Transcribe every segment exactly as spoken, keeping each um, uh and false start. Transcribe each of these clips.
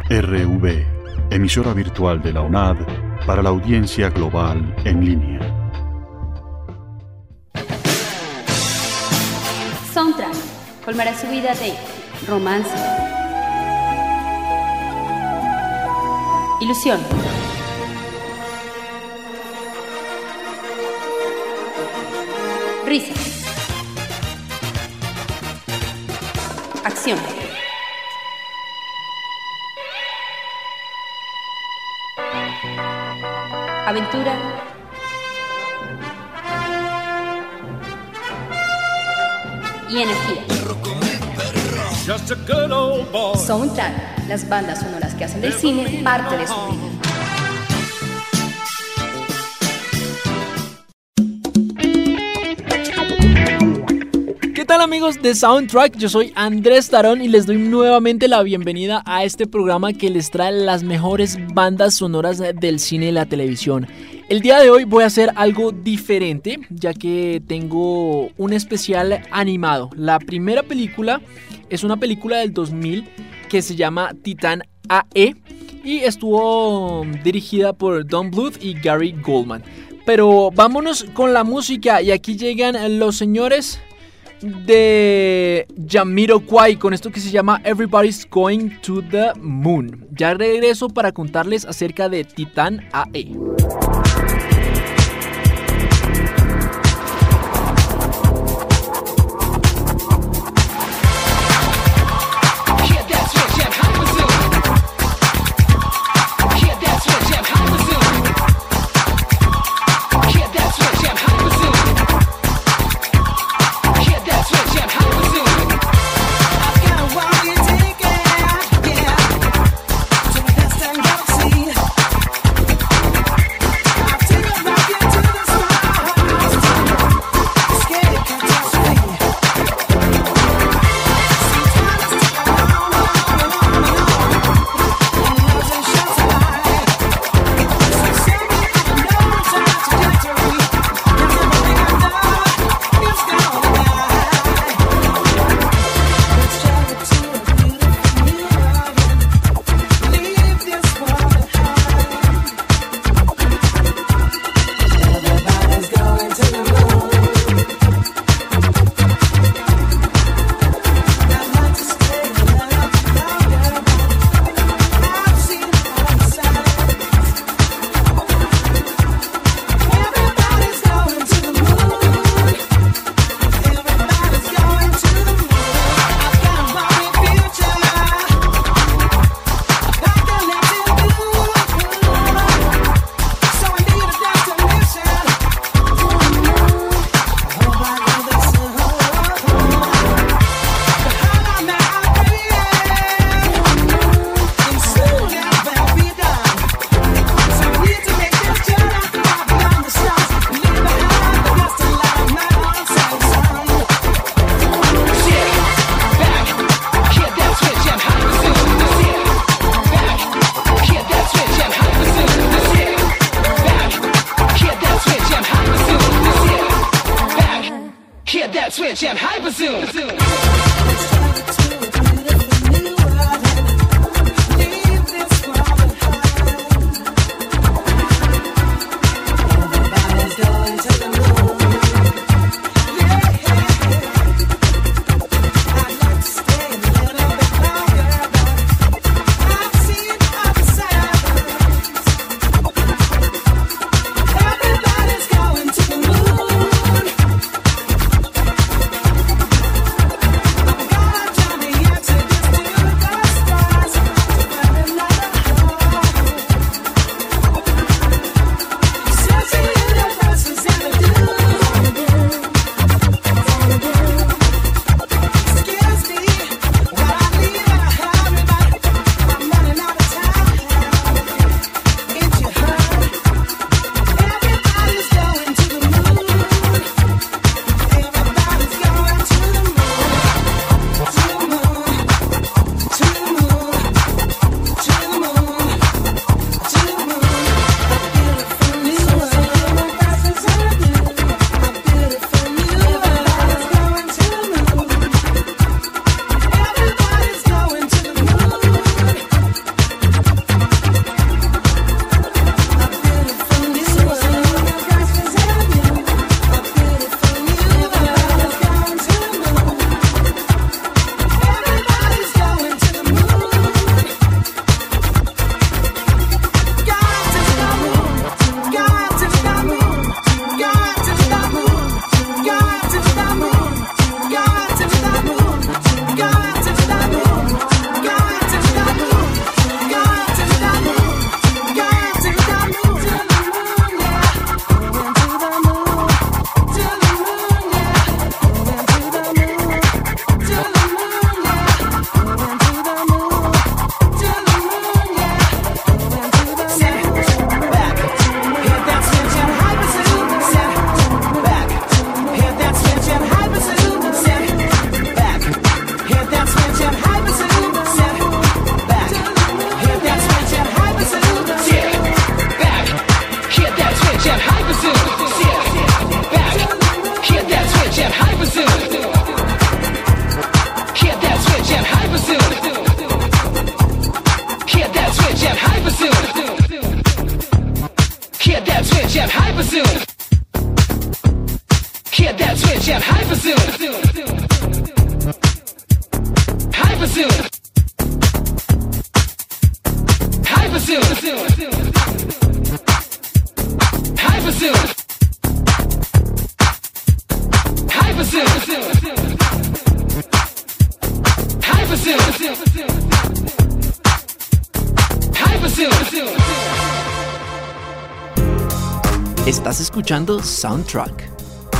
R V, emisora virtual de la U N A D para la audiencia global en línea. Soundtrack colmará su vida de romance, ilusión, risa, acción, aventura y energía. Soundtrack, las bandas sonoras que hacen del cine parte de su vida. ¿Qué tal, amigos de Soundtrack? Yo soy Andrés Tarón y les doy nuevamente la bienvenida a este programa que les trae las mejores bandas sonoras del cine y la televisión. El día de hoy voy a hacer algo diferente, ya que tengo un especial animado. La primera película es una película del dos mil que se llama Titán A E y estuvo dirigida por Don Bluth y Gary Goldman. Pero vámonos con la música y aquí llegan los señores de Jamiroquai con esto que se llama Everybody's Going to the Moon. Ya regreso para contarles acerca de Titán A E. Estás escuchando Soundtrack.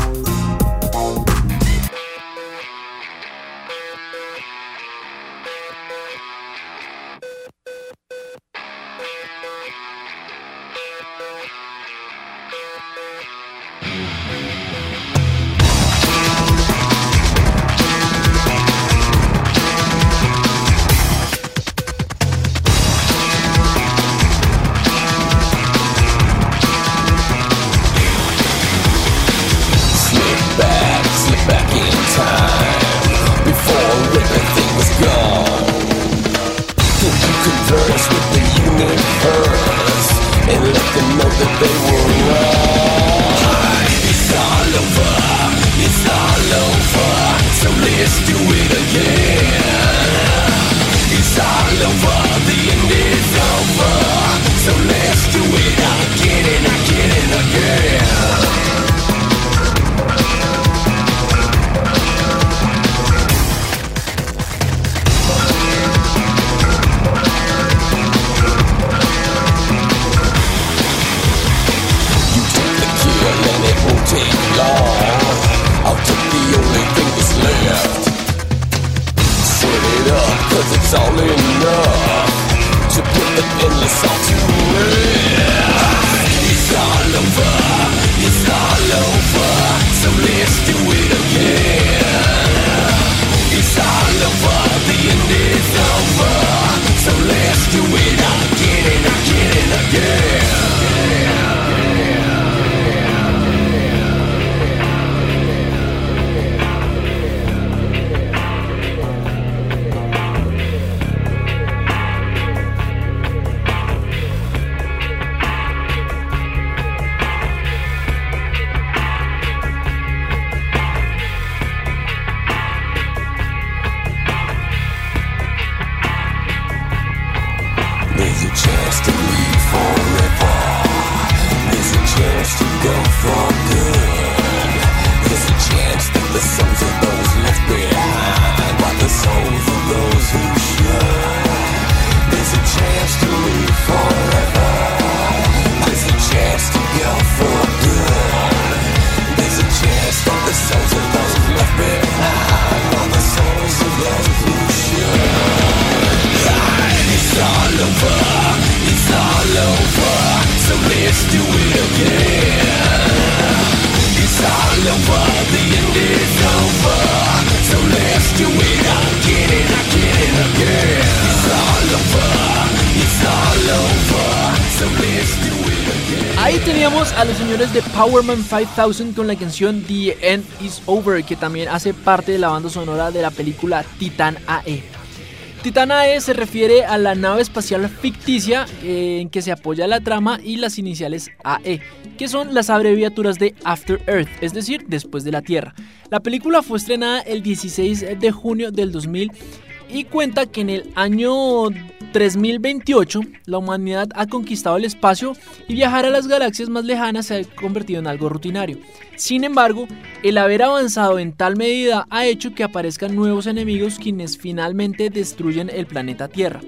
Ahí teníamos a los señores de Powerman cinco mil con la canción The End Is Over, que también hace parte de la banda sonora de la película Titan A E. Titan A E se refiere a la nave espacial ficticia eh, en que se apoya la trama y las iniciales A E, que son las abreviaturas de After Earth, es decir, después de la Tierra. La película fue estrenada el dieciséis de junio del dos mil y cuenta que en el año tres mil veintiocho la humanidad ha conquistado el espacio y viajar a las galaxias más lejanas se ha convertido en algo rutinario. Sin embargo, el haber avanzado en tal medida ha hecho que aparezcan nuevos enemigos quienes finalmente destruyen el planeta Tierra.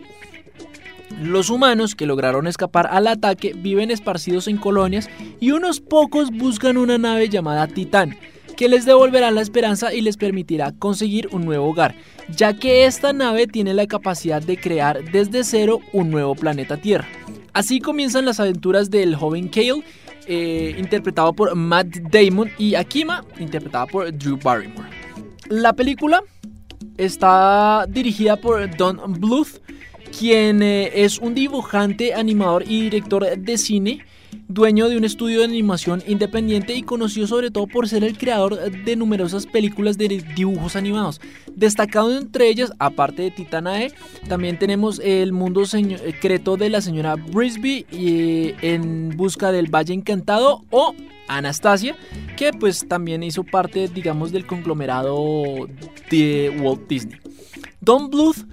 Los humanos que lograron escapar al ataque viven esparcidos en colonias y unos pocos buscan una nave llamada Titán, que les devolverá la esperanza y les permitirá conseguir un nuevo hogar, ya que esta nave tiene la capacidad de crear desde cero un nuevo planeta Tierra. Así comienzan las aventuras del joven Kale, eh, interpretado por Matt Damon, y Akima, interpretada por Drew Barrymore. La película está dirigida por Don Bluth, quien eh, es un dibujante, animador y director de cine, dueño de un estudio de animación independiente y conocido sobre todo por ser el creador de numerosas películas de dibujos animados. Destacado entre ellas, aparte de Titan A E, también tenemos El mundo secreto de la señora Brisby, y En busca del Valle Encantado, o Anastasia, que pues también hizo parte, digamos, del conglomerado de Walt Disney. Don Bluth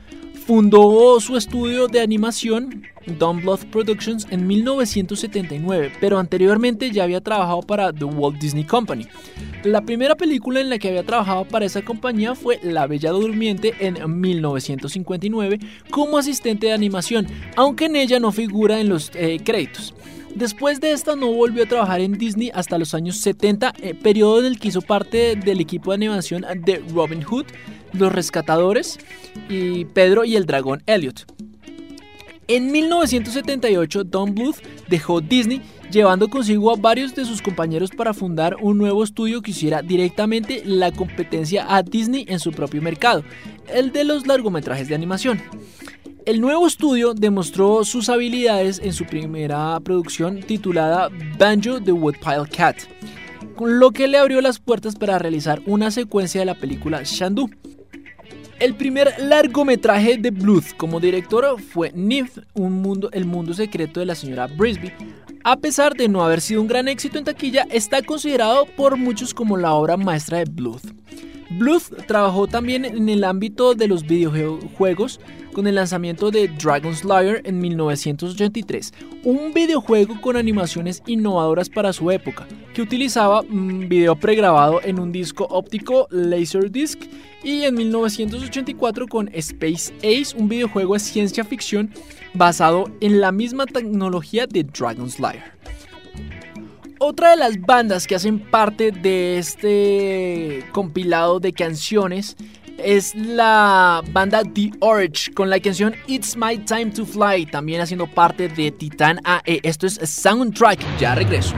Fundó su estudio de animación, Don Bluth Productions, en mil novecientos setenta y nueve, pero anteriormente ya había trabajado para The Walt Disney Company. La primera película en la que había trabajado para esa compañía fue La Bella Durmiente en mil novecientos cincuenta y nueve como asistente de animación, aunque en ella no figura en los eh, créditos. Después de esta no volvió a trabajar en Disney hasta los años setenta, eh, periodo en el que hizo parte del equipo de animación de Robin Hood, Los Rescatadores y Pedro y el Dragón Elliot. En mil novecientos setenta y ocho, Don Bluth dejó Disney, llevando consigo a varios de sus compañeros para fundar un nuevo estudio que hiciera directamente la competencia a Disney en su propio mercado, el de los largometrajes de animación. El nuevo estudio demostró sus habilidades en su primera producción titulada Banjo the Woodpile Cat, con lo que le abrió las puertas para realizar una secuencia de la película Shandu. El primer largometraje de Bluth como director fue Nymph, un mundo, el mundo secreto de la señora Brisby. A pesar de no haber sido un gran éxito en taquilla, está considerado por muchos como la obra maestra de Bluth. Bluth trabajó también en el ámbito de los videojuegos con el lanzamiento de Dragon's Lair en mil novecientos ochenta y tres, un videojuego con animaciones innovadoras para su época, que utilizaba un video pregrabado en un disco óptico Laserdisc, y en mil novecientos ochenta y cuatro con Space Ace, un videojuego de ciencia ficción basado en la misma tecnología de Dragon's Lair. Otra de las bandas que hacen parte de este compilado de canciones es la banda The Urge, con la canción It's My Time to Fly, también haciendo parte de Titan A E. Esto es Soundtrack, ya regreso.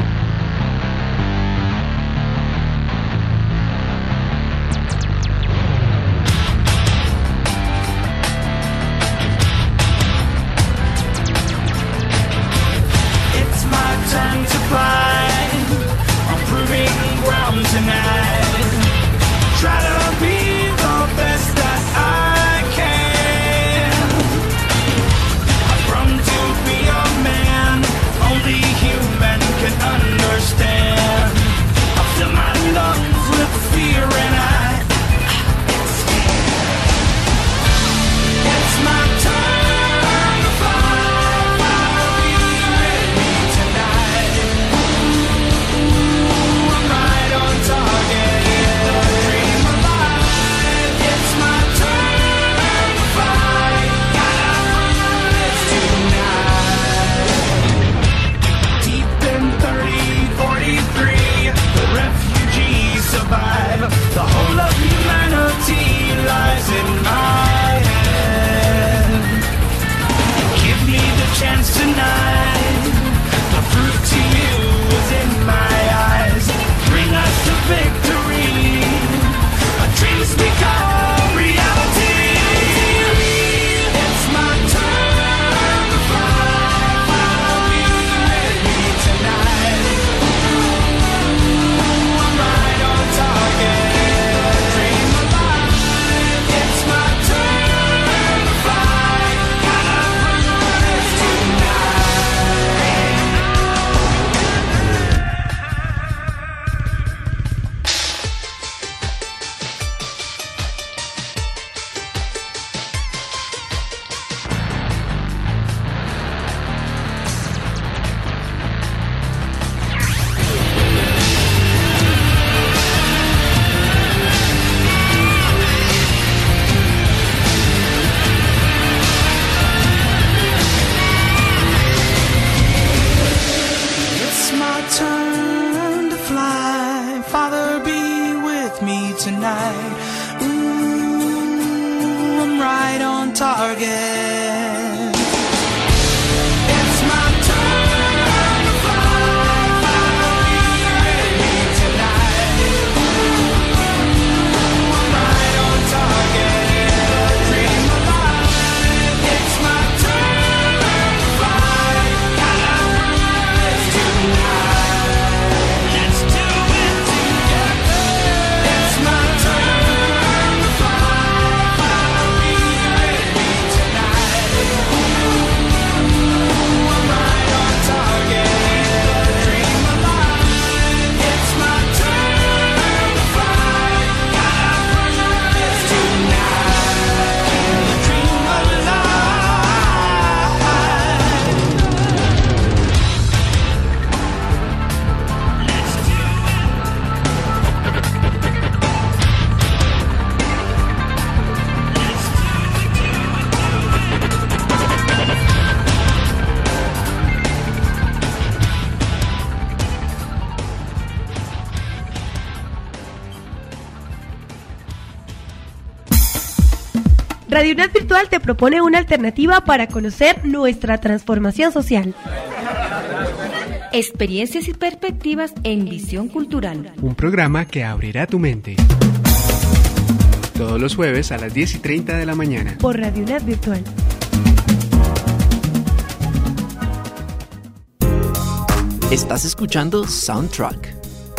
Radio UNAD Virtual te propone una alternativa para conocer nuestra transformación social. Experiencias y perspectivas en Visión Cultural. Un programa que abrirá tu mente. Todos los jueves a las diez y treinta de la mañana. Por Radio UNAD Virtual. Estás escuchando Soundtrack.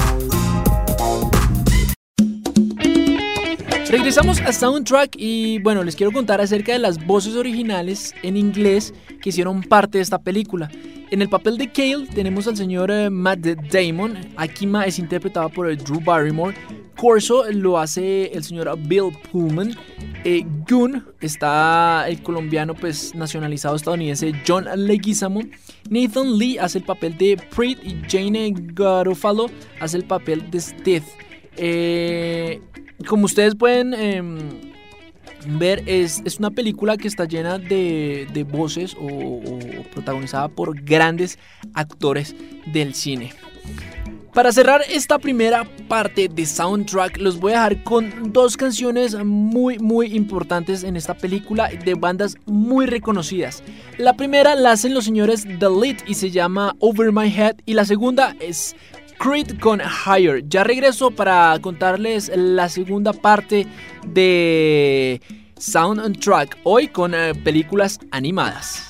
Regresamos a Soundtrack y bueno, les quiero contar acerca de las voces originales en inglés que hicieron parte de esta película. En el papel de Cale tenemos al señor eh, Matt Damon. Akima es interpretado por eh, Drew Barrymore. Corso lo hace el señor Bill Pullman. Eh, Gun está el colombiano pues nacionalizado estadounidense John Leguizamo. Nathan Lee hace el papel de Preet y Jane Garofalo hace el papel de Steve. Eh, como ustedes pueden eh, ver, es, es una película que está llena de, de voces o, o protagonizada por grandes actores del cine. Para cerrar esta primera parte de Soundtrack, los voy a dejar con dos canciones muy muy importantes en esta película de bandas muy reconocidas. La primera la hacen los señores The Lead y se llama Over My Head, y la segunda es Creed con Higher. Ya regreso para contarles la segunda parte de Soundtrack, hoy con eh, películas animadas.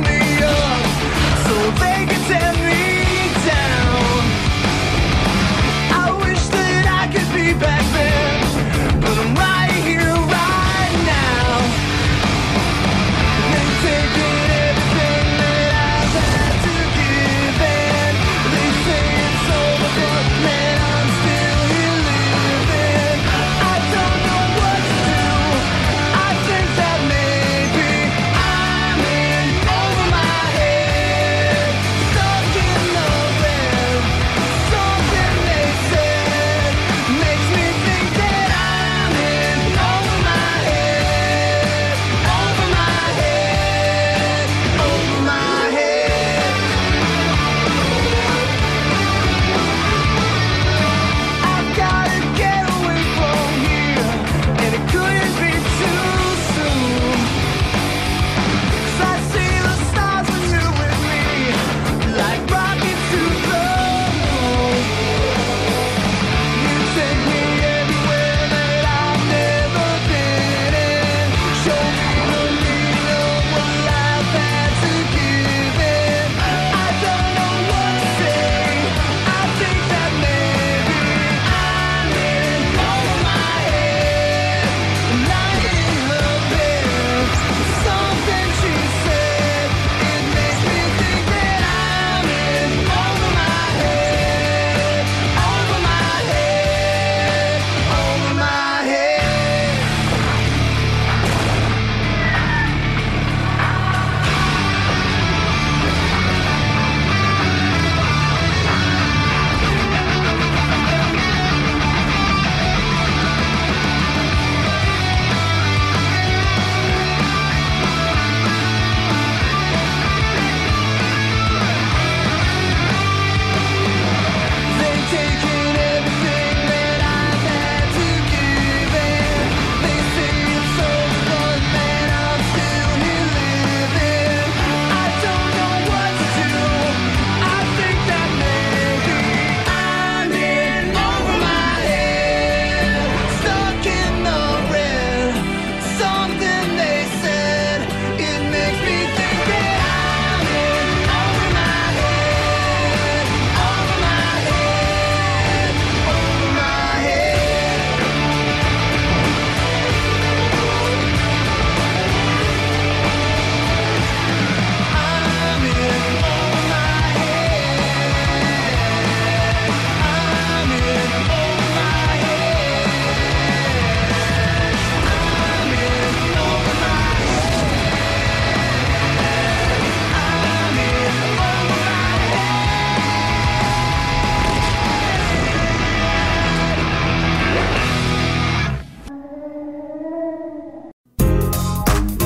They can tear me down.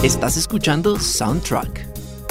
Estás escuchando Soundtrack.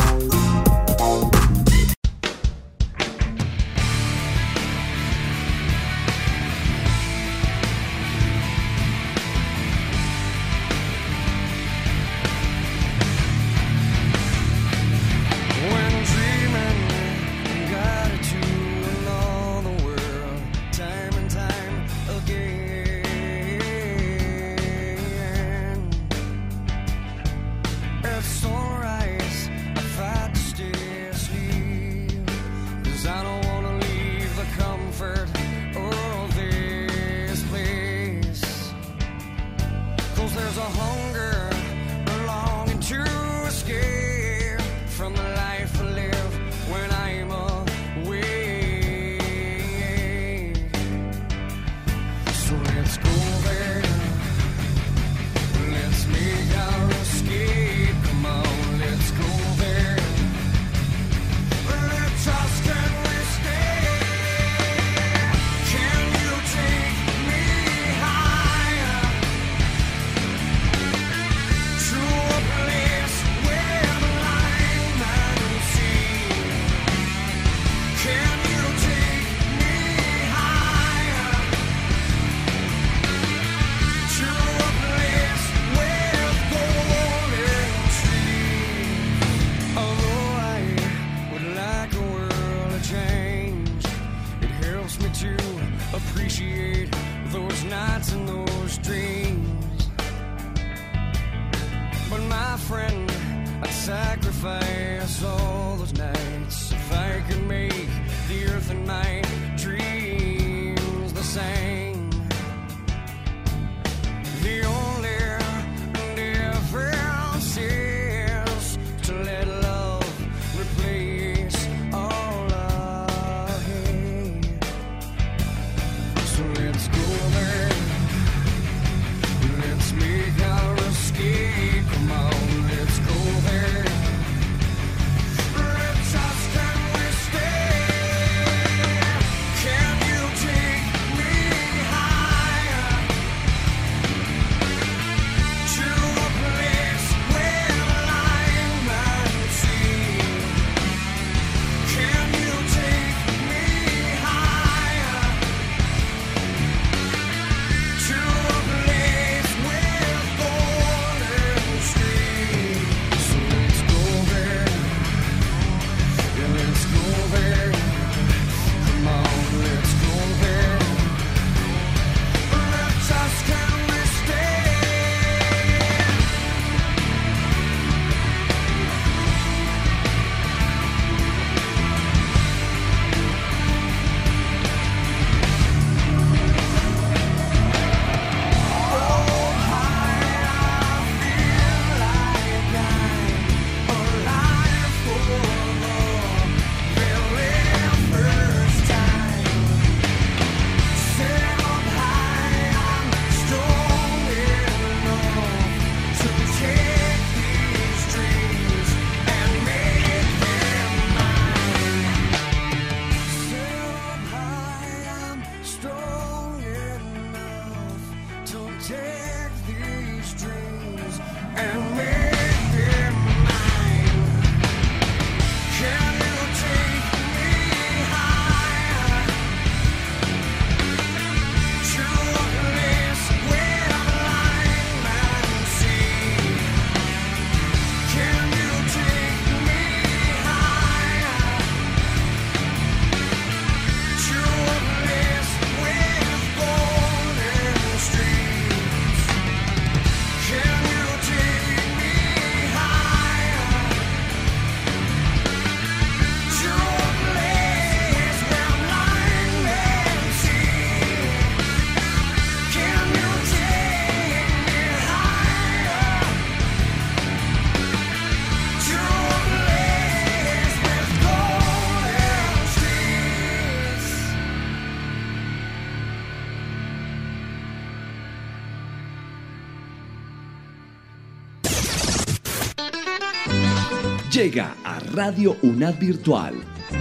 Llega a Radio UNAD Virtual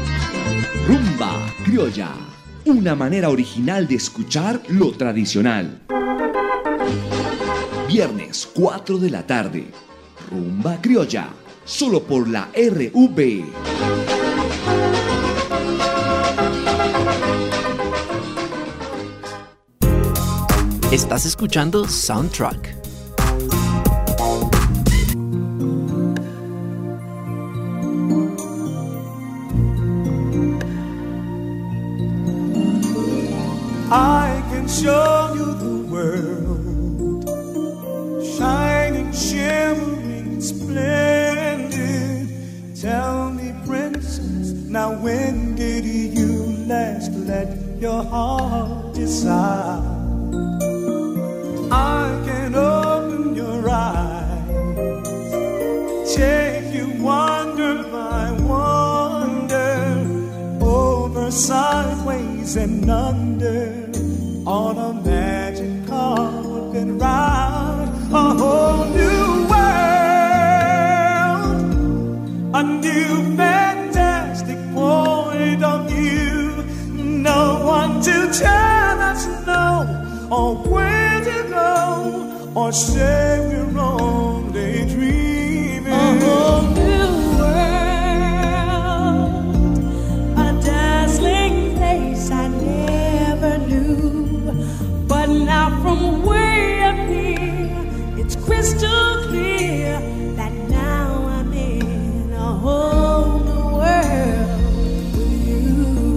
Rumba Criolla, una manera original de escuchar lo tradicional. Viernes cuatro de la tarde, Rumba Criolla, solo por la R V. Estás escuchando Soundtrack. I can show you the world, shining, shimmering, splendid. Tell me, princess, now when did you last let your heart decide? I can open your eyes, take you wonder by wonder, over, sideways, and under, on a magic carpet ride, a whole new world, a new fantastic point of view. No one to tell us no, or where to go, or say we're only dreaming. A whole new world, a dazzling place I never knew. But now from way up here, it's crystal clear that now I'm in a whole new world with you.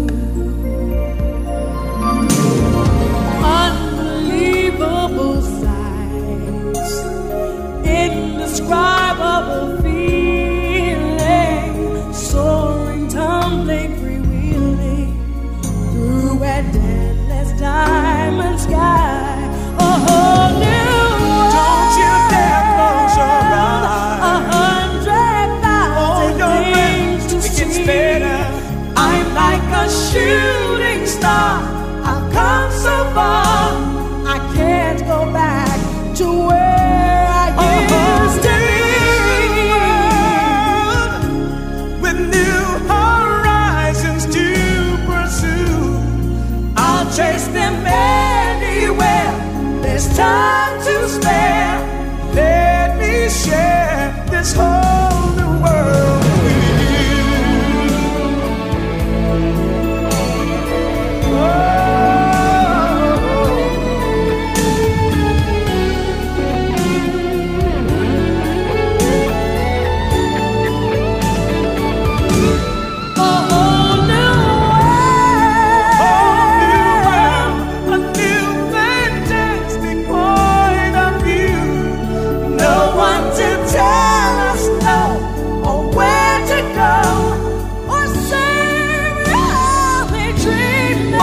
Unbelievable sights, indescribable feeling, soaring, tumbling, freewheeling through an endless diamond sky. A whole new world. Don't you dare close your eyes. A hundred thousand Oh, things to it gets see. better. I'm like a shooting star. I've come so far. I can't go back to where I used to be. With new horizons to pursue, I'll chase them anywhere. There's time to spare. let me share this whole new world with you. Oh. A whole new world. A new fantastic point of view. No one to tell us no, or where to go, or say we're only dreaming.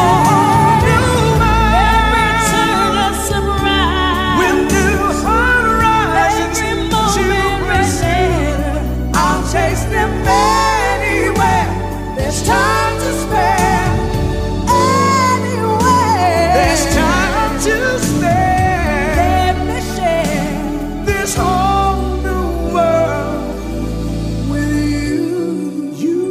Every turn a surprise. With new horizons Every to moment pursue, I'll chase them anywhere. There's time to spare. Anywhere. there's time to spare. Let me share. This whole new world with you. You.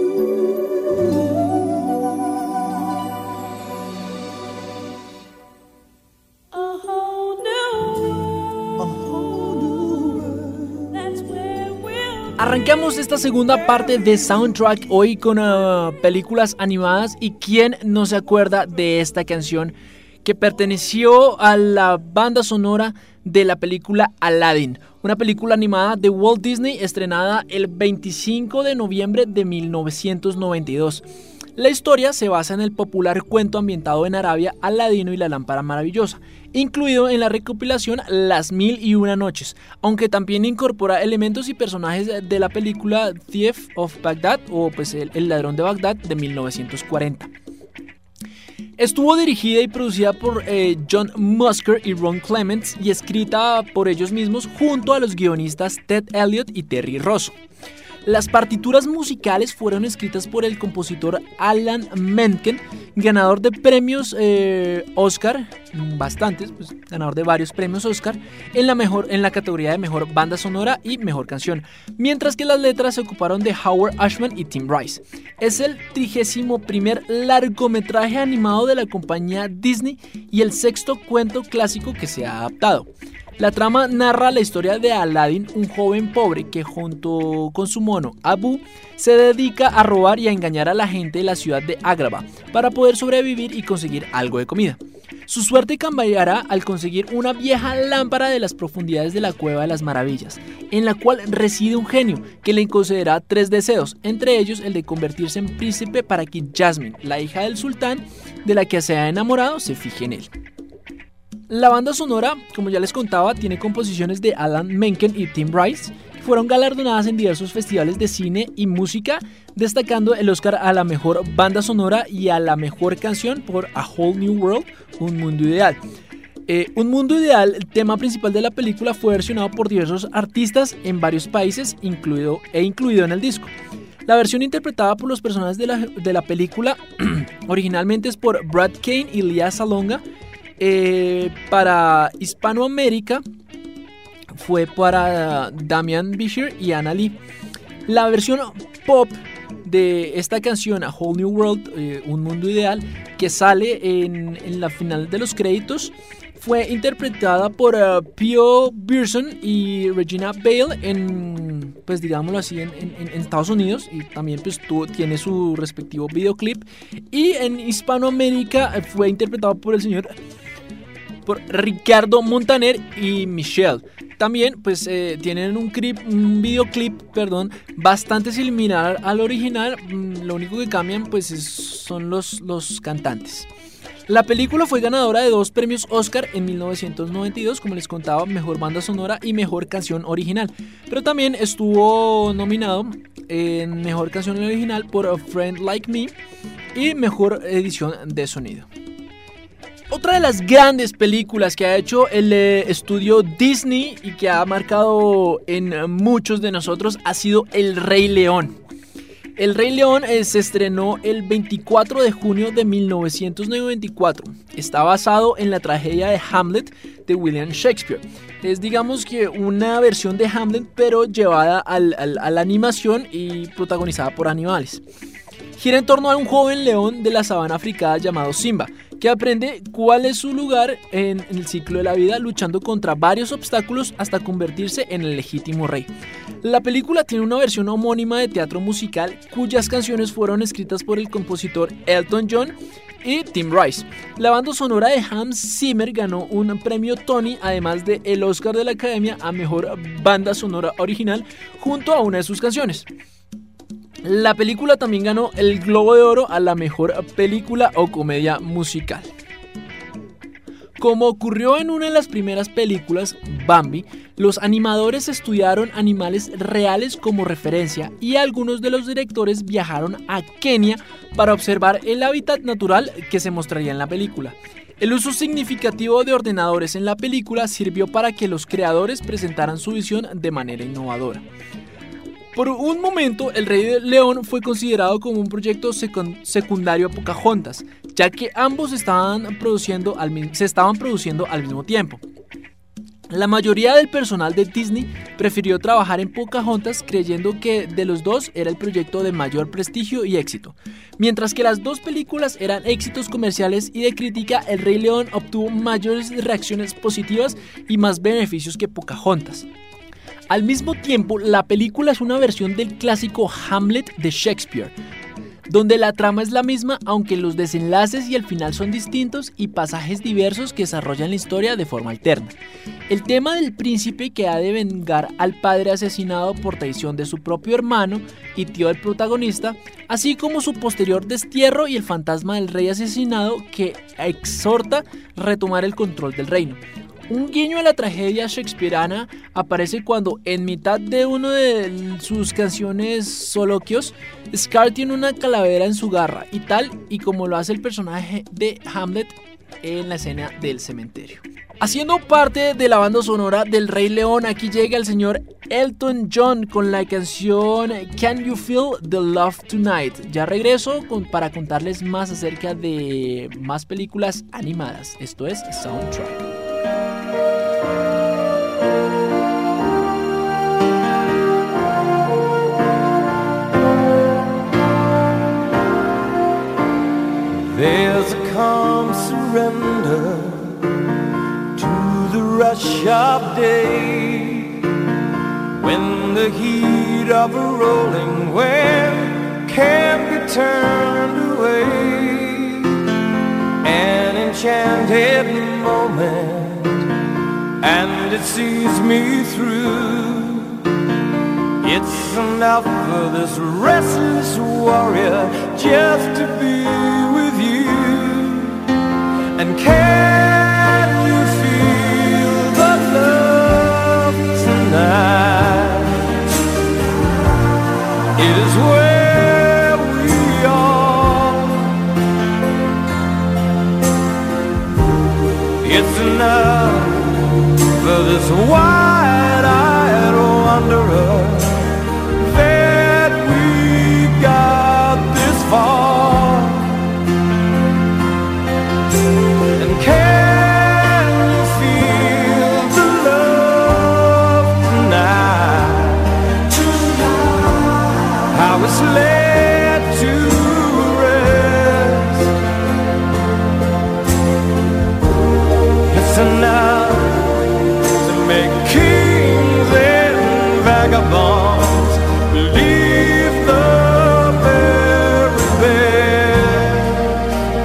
A whole new world. A whole new world. That's where we'll Arrancamos esta segunda parte de Soundtrack hoy con uh, películas animadas, y quién no se acuerda de esta canción que perteneció a la banda sonora de la película Aladdin, una película animada de Walt Disney estrenada el veinticinco de noviembre de mil novecientos noventa y dos. La historia se basa en el popular cuento ambientado en Arabia, Aladino y la lámpara maravillosa, incluido en la recopilación Las Mil y Una Noches, aunque también incorpora elementos y personajes de la película Thief of Baghdad, o pues el, el ladrón de Bagdad, de mil novecientos cuarenta. Estuvo dirigida y producida por eh, John Musker y Ron Clements, y escrita por ellos mismos junto a los guionistas Ted Elliott y Terry Rosso. Las partituras musicales fueron escritas por el compositor Alan Menken, ganador de premios eh, Oscar, bastantes, pues, ganador de varios premios Oscar, en la, mejor, en la categoría de mejor banda sonora y mejor canción, mientras que las letras se ocuparon de Howard Ashman y Tim Rice. Es el trigésimo primer largometraje animado de la compañía Disney y el sexto cuento clásico que se ha adaptado. La trama narra la historia de Aladdin, un joven pobre que junto con su mono Abu se dedica a robar y a engañar a la gente de la ciudad de Agrabah para poder sobrevivir y conseguir algo de comida. Su suerte cambiará al conseguir una vieja lámpara de las profundidades de la Cueva de las Maravillas, en la cual reside un genio que le concederá tres deseos, entre ellos el de convertirse en príncipe para que Jasmine, la hija del sultán de la que se ha enamorado, se fije en él. La banda sonora, como ya les contaba, tiene composiciones de Alan Menken y Tim Rice, que fueron galardonadas en diversos festivales de cine y música, destacando el Oscar a la mejor banda sonora y a la mejor canción por A Whole New World, Un Mundo Ideal. Eh, Un Mundo Ideal, el tema principal de la película, fue versionado por diversos artistas en varios países incluido, e incluido en el disco. La versión interpretada por los personajes de la, de la película originalmente es por Brad Kane y Lea Salonga. Eh, para Hispanoamérica fue para Damian Bichir y Anna Lee. La versión pop de esta canción, A Whole New World, eh, Un Mundo Ideal, que sale en, en la final de los créditos, fue interpretada por uh, Pio Pearson y Regina Bale en, pues digámoslo así, en, en, en Estados Unidos, y también pues tuvo, tiene su respectivo videoclip. Y en Hispanoamérica eh, fue interpretado por el señor por Ricardo Montaner y Michelle. También pues eh, tienen un, clip, un videoclip perdón, bastante similar al original. Lo único que cambian pues es, son los, los cantantes. La película fue ganadora de dos premios Oscar en mil novecientos noventa y dos, como les contaba, mejor banda sonora y mejor canción original, pero también estuvo nominado en mejor canción original por A Friend Like Me y mejor edición de sonido. Otra de las grandes películas que ha hecho el eh, estudio Disney y que ha marcado en muchos de nosotros ha sido El Rey León. El Rey León eh, se estrenó el veinticuatro de junio de mil novecientos noventa y cuatro. Está basado en la tragedia de Hamlet de William Shakespeare. Es digamos que una versión de Hamlet pero llevada al, al, a la animación y protagonizada por animales. Gira en torno a un joven león de la sabana africana llamado Simba, que aprende cuál es su lugar en, en el ciclo de la vida, luchando contra varios obstáculos hasta convertirse en el legítimo rey. La película tiene una versión homónima de teatro musical, cuyas canciones fueron escritas por el compositor Elton John y Tim Rice. La banda sonora de Hans Zimmer ganó un premio Tony, además de el Oscar de la Academia a Mejor Banda Sonora Original, junto a una de sus canciones. La película también ganó el Globo de Oro a la mejor película o comedia musical. Como ocurrió en una de las primeras películas, Bambi, los animadores estudiaron animales reales como referencia y algunos de los directores viajaron a Kenia para observar el hábitat natural que se mostraría en la película. El uso significativo de ordenadores en la película sirvió para que los creadores presentaran su visión de manera innovadora. Por un momento, El Rey León fue considerado como un proyecto secundario a Pocahontas, ya que ambos estaban produciendo al, se estaban produciendo al mismo tiempo. La mayoría del personal de Disney prefirió trabajar en Pocahontas, creyendo que de los dos era el proyecto de mayor prestigio y éxito. Mientras que las dos películas eran éxitos comerciales y de crítica, El Rey León obtuvo mayores reacciones positivas y más beneficios que Pocahontas. Al mismo tiempo, la película es una versión del clásico Hamlet de Shakespeare, donde la trama es la misma, aunque los desenlaces y el final son distintos y pasajes diversos que desarrollan la historia de forma alterna. El tema del príncipe que ha de vengar al padre asesinado por traición de su propio hermano y tío del protagonista, así como su posterior destierro y el fantasma del rey asesinado que exhorta a retomar el control del reino. Un guiño a la tragedia shakespeariana aparece cuando, en mitad de una de sus canciones soliloquios, Scar tiene una calavera en su garra, y tal y como lo hace el personaje de Hamlet en la escena del cementerio. Haciendo parte de la banda sonora del Rey León, aquí llega el señor Elton John con la canción Can You Feel the Love Tonight. Ya regreso con, para contarles más acerca de más películas animadas. Esto es Soundtrack. There's a calm surrender to the rush of day, when the heat of a rolling wave can't be turned away. An enchanted moment, and it sees me through. It's enough for this restless warrior just to be with you. And can you feel the love tonight? It is where we are. It's enough for this wide-eyed wanderer that we got this far. And can you feel the love tonight? How it's laid to rest. It's enough to make kings and vagabonds believe the very best.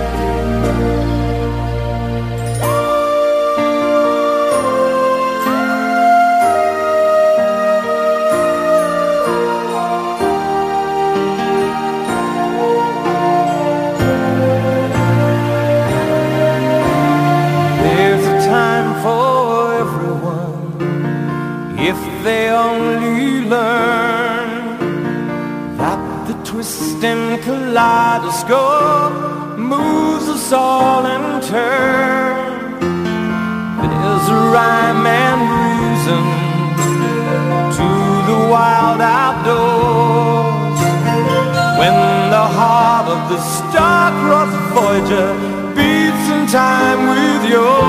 There's a time for everyone if they only learn that the twisting kaleidoscope moves us all in turn. There's a rhyme and reason to the wild outdoors, when the heart of the star-crossed Voyager beats in time with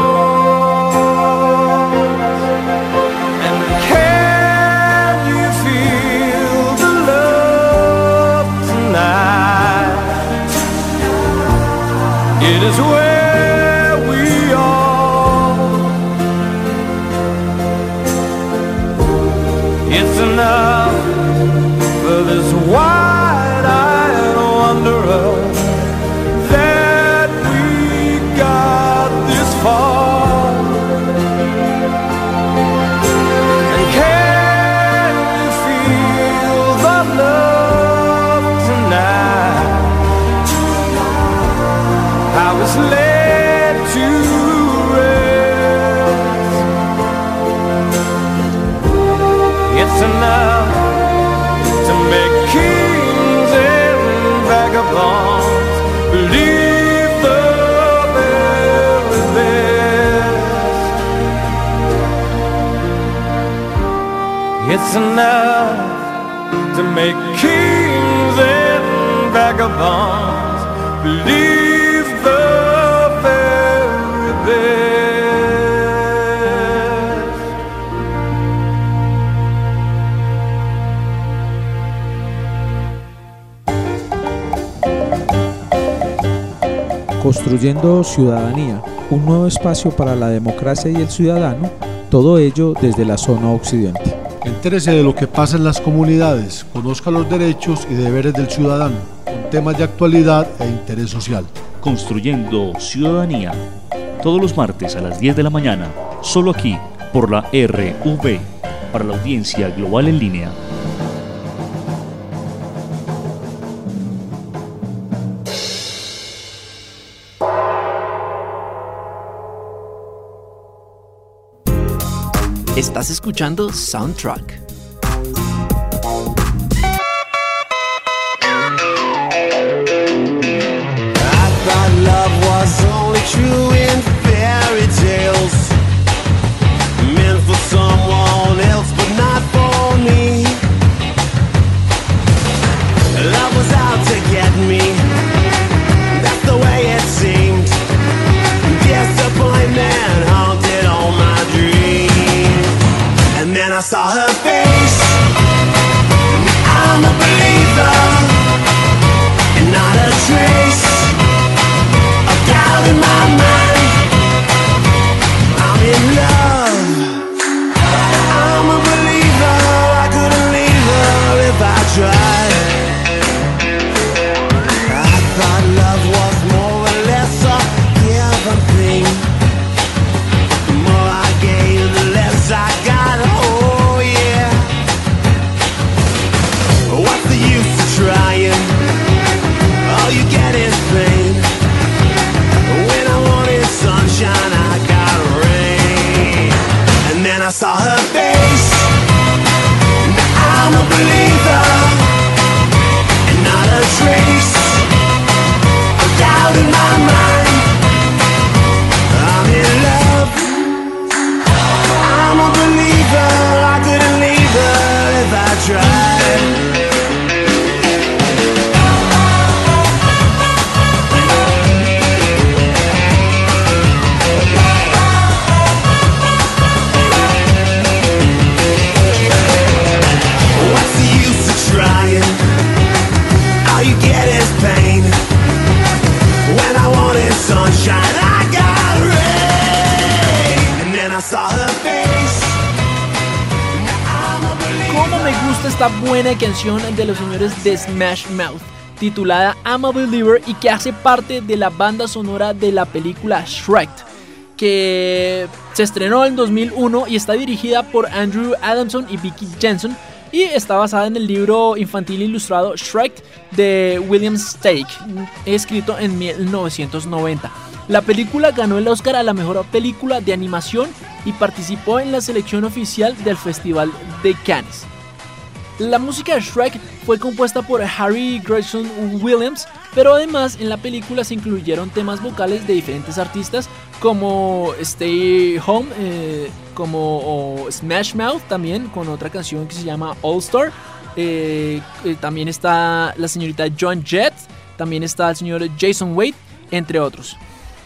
yours. And can you feel the love tonight? It is where we are. It's enough for this wide-eyed wanderer that we got this far. And can you feel the love tonight? How it's laid to rest. It's enough to make kings and vagabonds believe the very best. It's enough to make kings and vagabonds believe the very best. Construyendo ciudadanía, un nuevo espacio para la democracia y el ciudadano, todo ello desde la zona occidente. Entérese de lo que pasa en las comunidades, conozca los derechos y deberes del ciudadano, con temas de actualidad e interés social. Construyendo ciudadanía, todos los martes a las diez de la mañana, solo aquí, por la R V, para la audiencia global en línea. Estás escuchando Soundtrack. I thought love was only true in fairy tales, meant for someone else but not for me. Love was out to get me, that's the way it seemed. Disappointment haunted all my dreams. And then I saw her face, I'm a believer, and not a trace of doubt in my mind. saw her face. Now I'm a believer, and not a trace of doubt in my mind. I'm in love, I'm a believer. I couldn't leave her if I tried. Cómo me gusta esta buena canción de los señores de Smash Mouth, titulada I'm a Believer, y que hace parte de la banda sonora de la película Shrek, que se estrenó en dos mil uno y está dirigida por Andrew Adamson y Vicky Jensen, y está basada en el libro infantil ilustrado Shrek de William Steig, escrito en mil novecientos noventa. La película ganó el Oscar a la mejor película de animación y participó en la selección oficial del Festival de Cannes. La música de Shrek fue compuesta por Harry Gregson Williams, pero además en la película se incluyeron temas vocales de diferentes artistas como Stay Home, eh, como o Smash Mouth también, con otra canción que se llama All Star. Eh, eh, también está la señorita Joan Jett, también está el señor Jason Wade, entre otros.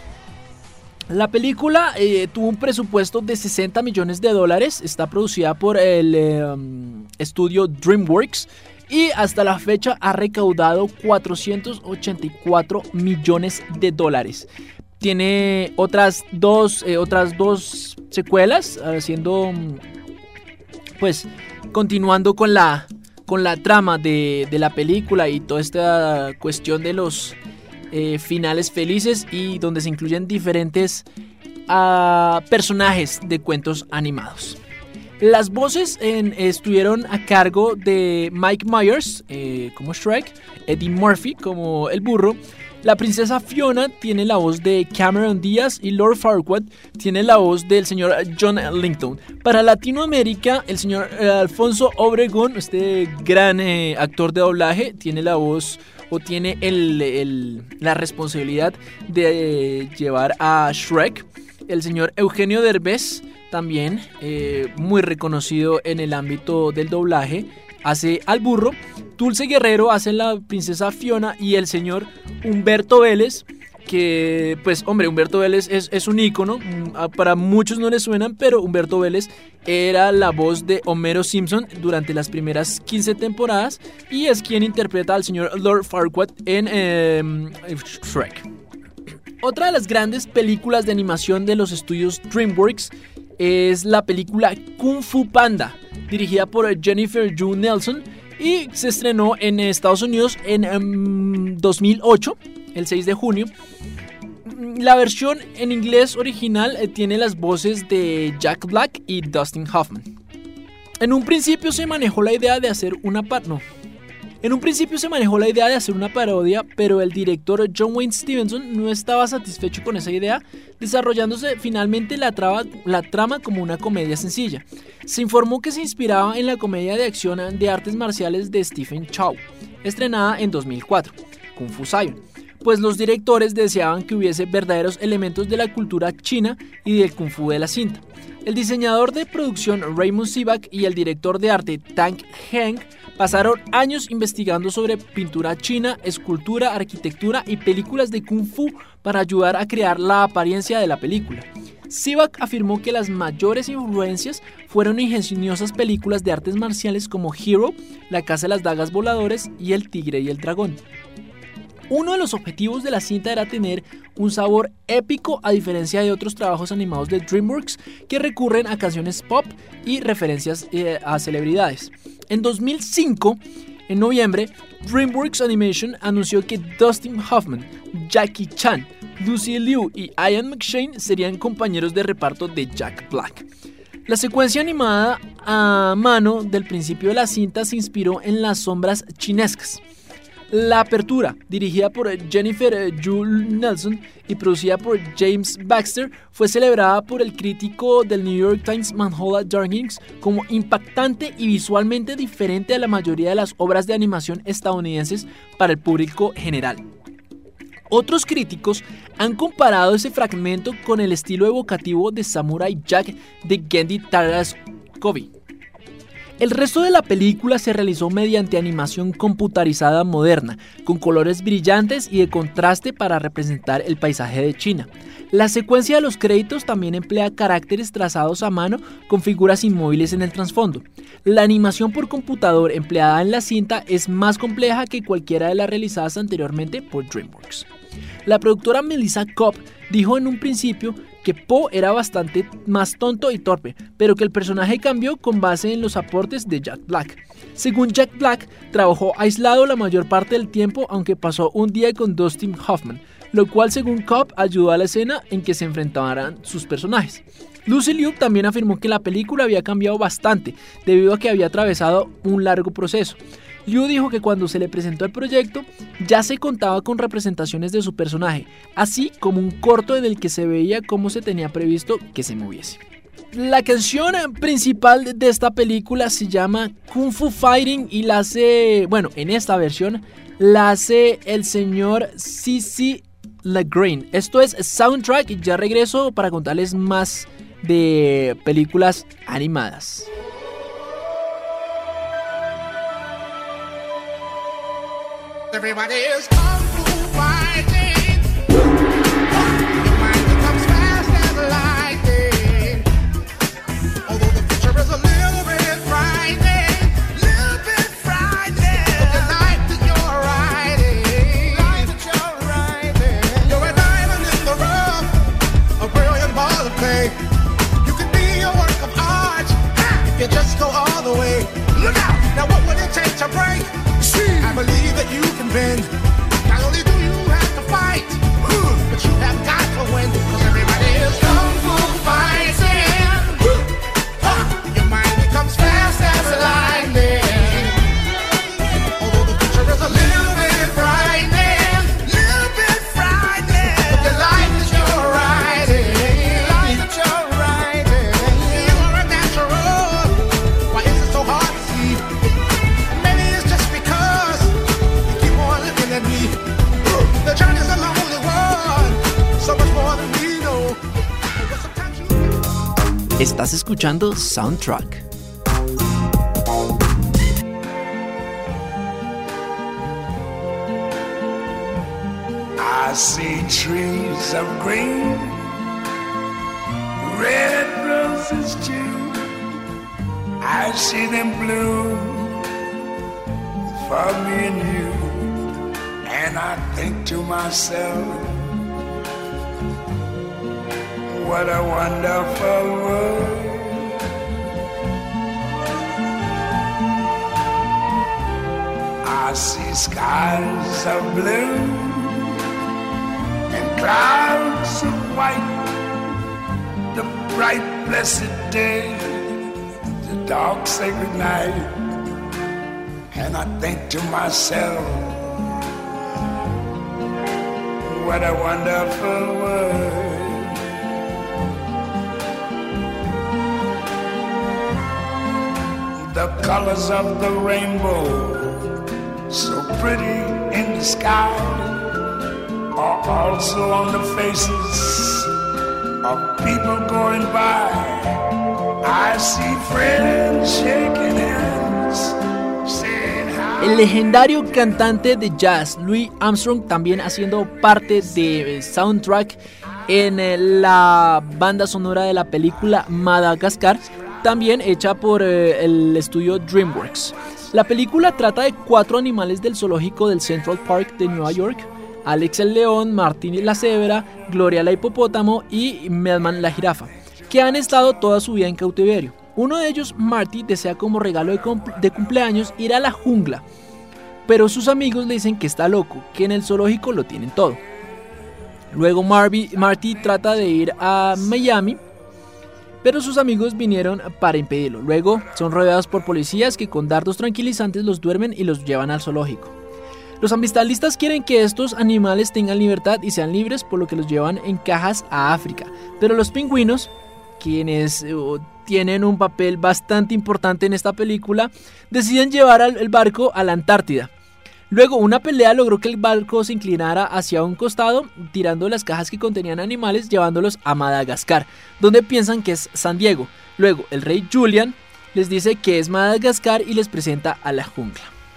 La película eh, tuvo un presupuesto de sesenta millones de dólares, está producida por el eh, estudio DreamWorks y hasta la fecha ha recaudado cuatrocientos ochenta y cuatro millones de dólares. Tiene otras dos, eh, otras dos secuelas, haciendo, pues, continuando con la, con la trama de, de la película y toda esta cuestión de los Eh, finales felices, y donde se incluyen diferentes uh, personajes de cuentos animados. Las voces en, estuvieron a cargo de Mike Myers eh, como Shrek, Eddie Murphy como el burro. La princesa Fiona tiene la voz de Cameron Díaz y Lord Farquaad tiene la voz del señor John Langton. Para Latinoamérica, el señor eh, Alfonso Obregón, este gran eh, actor de doblaje, tiene la voz o tiene el, el, la responsabilidad de llevar a Shrek. El señor Eugenio Derbez, también eh, muy reconocido en el ámbito del doblaje, hace al burro. Dulce Guerrero hace la princesa Fiona, y el señor Humberto Vélez, que pues hombre, Humberto Vélez es, es un ícono, para muchos no les suenan, pero Humberto Vélez era la voz de Homero Simpson durante las primeras quince temporadas y es quien interpreta al señor Lord Farquaad en eh, Shrek. Otra de las grandes películas de animación de los estudios DreamWorks es la película Kung Fu Panda, dirigida por Jennifer Yu Nelson, y se estrenó en Estados Unidos en um, dos mil ocho, el seis de junio. La versión en inglés original eh, tiene las voces de Jack Black y Dustin Hoffman. En un principio se manejó la idea de hacer una par- no. En un principio se manejó la idea de hacer una parodia, pero el director John Wayne Stevenson no estaba satisfecho con esa idea, desarrollándose finalmente la, traba, la trama como una comedia sencilla. Se informó que se inspiraba en la comedia de acción de artes marciales de Stephen Chow, estrenada en dos mil cuatro, Kung Fu Zion, pues los directores deseaban que hubiese verdaderos elementos de la cultura china y del Kung Fu de la cinta. El diseñador de producción Raymond Sivak y el director de arte Tang Heng pasaron años investigando sobre pintura china, escultura, arquitectura y películas de Kung Fu para ayudar a crear la apariencia de la película. Sivak afirmó que las mayores influencias fueron ingeniosas películas de artes marciales como Hero, La Casa de las Dagas Voladores y El Tigre y el Dragón. Uno de los objetivos de la cinta era tener un sabor épico, a diferencia de otros trabajos animados de DreamWorks que recurren a canciones pop y referencias eh, a celebridades. En dos mil cinco, en noviembre, DreamWorks Animation anunció que Dustin Hoffman, Jackie Chan, Lucy Liu y Ian McShane serían compañeros de reparto de Jack Black. La secuencia animada a mano del principio de la cinta se inspiró en las sombras chinescas. La apertura, dirigida por Jennifer Jules Nelson y producida por James Baxter, fue celebrada por el crítico del New York Times Manhola Dargings como impactante y visualmente diferente a la mayoría de las obras de animación estadounidenses para el público general. Otros críticos han comparado ese fragmento con el estilo evocativo de Samurai Jack de Genndy Tartakovsky. El resto de la película se realizó mediante animación computarizada moderna, con colores brillantes y de contraste para representar el paisaje de China. La secuencia de los créditos también emplea caracteres trazados a mano con figuras inmóviles en el trasfondo. La animación por computador empleada en la cinta es más compleja que cualquiera de las realizadas anteriormente por DreamWorks. La productora Melissa Cobb dijo en un principio que Po era bastante más tonto y torpe, pero que el personaje cambió con base en los aportes de Jack Black. Según Jack Black, trabajó aislado la mayor parte del tiempo, aunque pasó un día con Dustin Hoffman, lo cual según Cobb ayudó a la escena en que se enfrentaran sus personajes. Lucy Liu también afirmó que la película había cambiado bastante debido a que había atravesado un largo proceso. Liu dijo que cuando se le presentó el proyecto ya se contaba con representaciones de su personaje, así como un corto en el que se veía cómo se tenía previsto que se moviese. La canción principal de esta película se llama Kung Fu Fighting y la hace, bueno, en esta versión la hace el señor C C LeGrand. Esto es Soundtrack y ya regreso para contarles más de películas animadas. Everybody is kung fu fighting. Your mind becomes fast as lightning. Although the future is a little bit frightening, little bit frightening. But the life that you're riding, life that you're riding. You're a diamond in the rough, a brilliant ball of clay. You could be a work of art if you just go all the way. Look out! Now what would it take to break? I believe that you can bend. Not only do you have to fight, but you have got to win. Cause everybody is kung fu fighting. Your mind becomes fast as lightning. Although the future is a little bit frightening, little bit frightening. But the life that you're riding, life that you're riding. You are a natural. Why is it so hard to see? The journey's a lonely one, so much more than we know. Estás escuchando Soundtrack. I see trees of green, red roses too. I see them bloom for me and you. And I think to myself, what a wonderful world. I see skies of blue and clouds of white, the bright blessed day, the dark sacred night. And I think to myself, what a wonderful world. The colors of the rainbow, so pretty in the sky, are also on the faces of people going by. I see friends shaking hands. El legendario cantante de jazz Louis Armstrong también haciendo parte de Soundtrack en la banda sonora de la película Madagascar, también hecha por el estudio DreamWorks. La película trata de cuatro animales del zoológico del Central Park de Nueva York: Alex el león, Martín la cebra, Gloria la hipopótamo y Melman la jirafa, que han estado toda su vida en cautiverio. Uno de ellos, Marty, desea como regalo de, cumple- de cumpleaños ir a la jungla, pero sus amigos le dicen que está loco, que en el zoológico lo tienen todo. Luego Marby, Marty trata de ir a Miami, pero sus amigos vinieron para impedirlo. Luego son rodeados por policías que con dardos tranquilizantes los duermen y los llevan al zoológico. Los ambientalistas quieren que estos animales tengan libertad y sean libres, por lo que los llevan en cajas a África. Pero los pingüinos, quienes uh, tienen un papel bastante importante en esta película, deciden llevar al, el barco a la Antártida. Luego, una pelea logró que el barco se inclinara hacia un costado, tirando las cajas que contenían animales, llevándolos a Madagascar, donde piensan que es San Diego. Luego, el rey Julian les dice que es Madagascar y les presenta a la jungla.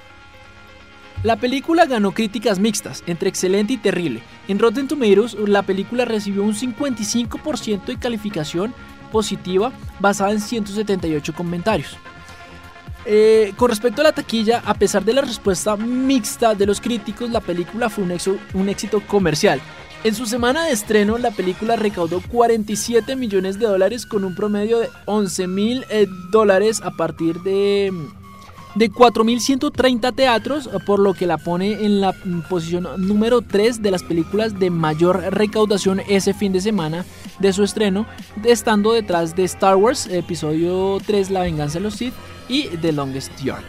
La película ganó críticas mixtas, entre excelente y terrible. En Rotten Tomatoes, la película recibió un cincuenta y cinco por ciento de calificación positiva, basada en ciento setenta y ocho comentarios. Eh, con respecto a la taquilla, a pesar de la respuesta mixta de los críticos, la película fue un, exo, un éxito comercial. En su semana de estreno, la película recaudó cuarenta y siete millones de dólares con un promedio de once mil eh, dólares a partir de, de cuatro mil ciento treinta teatros, por lo que la pone en la posición número tres de las películas de mayor recaudación ese fin de semana de su estreno, estando detrás de Star Wars Episodio tres, La venganza de los Sith, y The Longest Yard.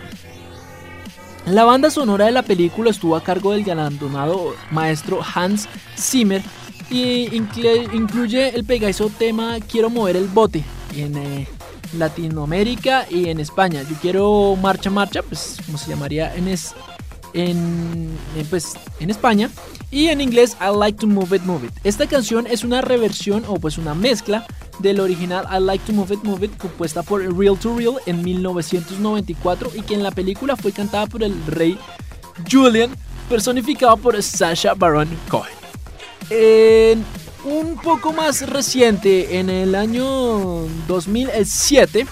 La banda sonora de la película estuvo a cargo del galardonado maestro Hans Zimmer y incluye, incluye el pegadizo tema Quiero mover el bote en eh, Latinoamérica y en España. Yo quiero marcha marcha, pues como se llamaría en, es, en, en, pues, en España, y en inglés I Like to Move It Move It. Esta canción es una reversión o pues una mezcla del original I Like to Move It Move It, compuesta por Real to Real en mil novecientos noventa y cuatro, y que en la película fue cantada por el rey Julian, personificado por Sacha Baron Cohen. En un poco más reciente, en el año dos mil siete,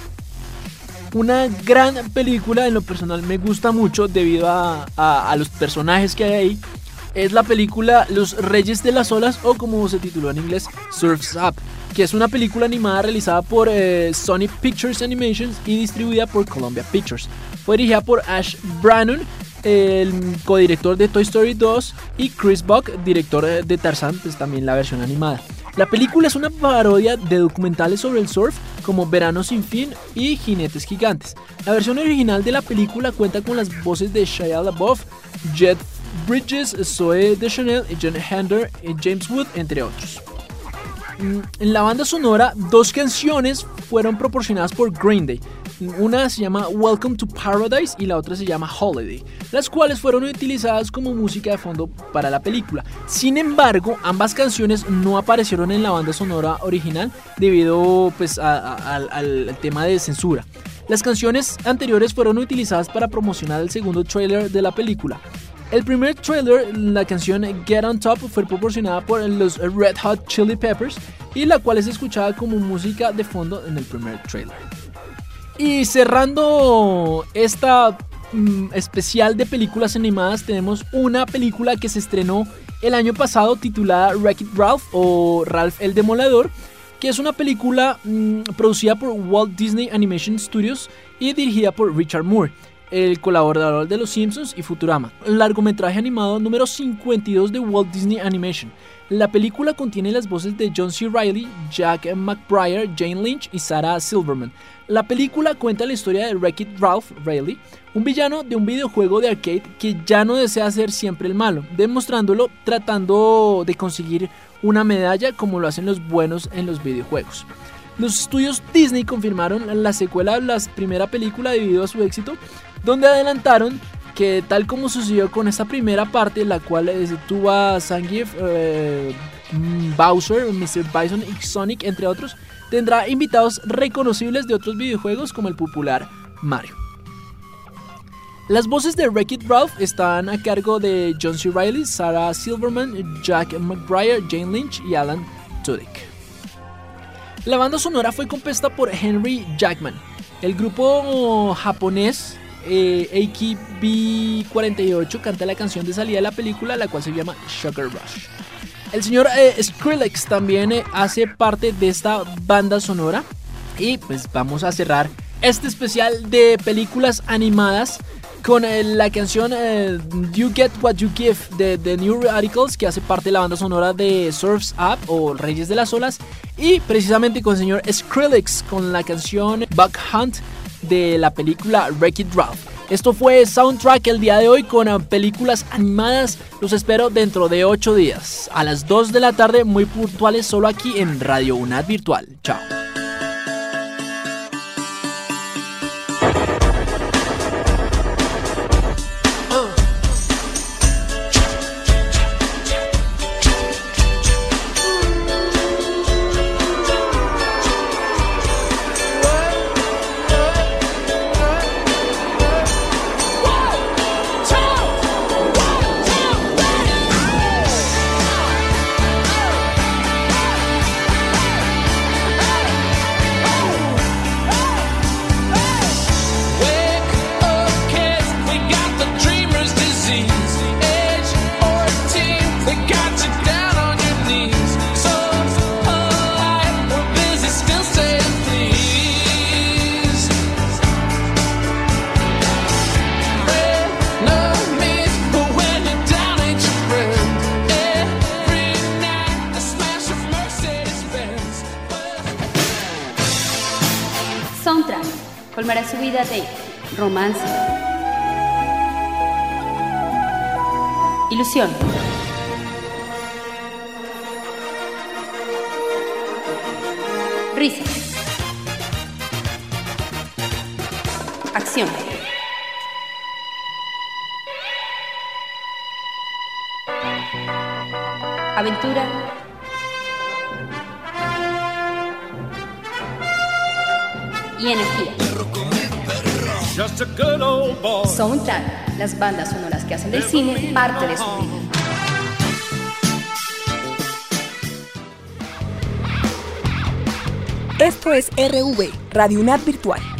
una gran película, en lo personal me gusta mucho debido a, a, a los personajes que hay ahí, es la película Los Reyes de las Olas, o como se tituló en inglés, Surf's Up, que es una película animada realizada por eh, Sony Pictures Animations y distribuida por Columbia Pictures. Fue dirigida por Ash Brannon, el codirector de Toy Story dos, y Chris Buck, director de Tarzán, pues también la versión animada. La película es una parodia de documentales sobre el surf como Verano sin fin y Jinetes gigantes. La versión original de la película cuenta con las voces de Shia LaBeouf, Jeff Bridges, Zoe Deschanel, John Hander y James Wood, entre otros. En la banda sonora, dos canciones fueron proporcionadas por Green Day. Una se llama Welcome to Paradise y la otra se llama Holiday, las cuales fueron utilizadas como música de fondo para la película. Sin embargo, ambas canciones no aparecieron en la banda sonora original debido pues, a, a, al, al tema de censura. Las canciones anteriores fueron utilizadas para promocionar el segundo tráiler de la película. El primer tráiler, la canción Get On Top, fue proporcionada por los Red Hot Chili Peppers, y la cual es escuchada como música de fondo en el primer tráiler. Y cerrando esta mm, especial de películas animadas, tenemos una película que se estrenó el año pasado titulada Wreck-It Ralph o Ralph el Demoledor, que es una película mmm, producida por Walt Disney Animation Studios y dirigida por Richard Moore, el colaborador de Los Simpsons y Futurama. El largometraje animado número cincuenta y dos de Walt Disney Animation. La película contiene las voces de John C. Reilly, Jack McBrayer, Jane Lynch y Sarah Silverman. La película cuenta la historia de Wreck-It Ralph Reilly, un villano de un videojuego de arcade que ya no desea ser siempre el malo, demostrándolo tratando de conseguir una medalla como lo hacen los buenos en los videojuegos. Los estudios Disney confirmaron la secuela de la primera película debido a su éxito, donde adelantaron que, tal como sucedió con esta primera parte, la cual eh, tuvo a Zangief, eh, Bowser, mister Bison y Sonic, entre otros, tendrá invitados reconocibles de otros videojuegos como el popular Mario. Las voces de Wreck-It Ralph están a cargo de John C. Reilly, Sarah Silverman, Jack McBrayer, Jane Lynch y Alan Tudyk. La banda sonora fue compuesta por Henry Jackman. El grupo japonés eh, A K B cuarenta y ocho canta la canción de salida de la película, la cual se llama Sugar Rush. El señor eh, Skrillex también eh, hace parte de esta banda sonora. Y pues vamos a cerrar este especial de películas animadas con eh, la canción eh, You Get What You Give de The New Radicals, que hace parte de la banda sonora de Surf's Up o Reyes de las Olas, y precisamente con el señor Skrillex con la canción Buck Hunt de la película Wreck-It Ralph. Esto fue Soundtrack el día de hoy con uh, películas animadas. Los espero dentro de ocho días, a las dos de la tarde, muy puntuales, solo aquí en Radio UNAD Virtual. Chao. Soundtrack colmará su vida de romance, ilusión, risas, acción, aventura y energía. Soundtrack, las bandas sonoras que hacen del cine parte de su vida. Esto es R V, Radio UNAD Virtual.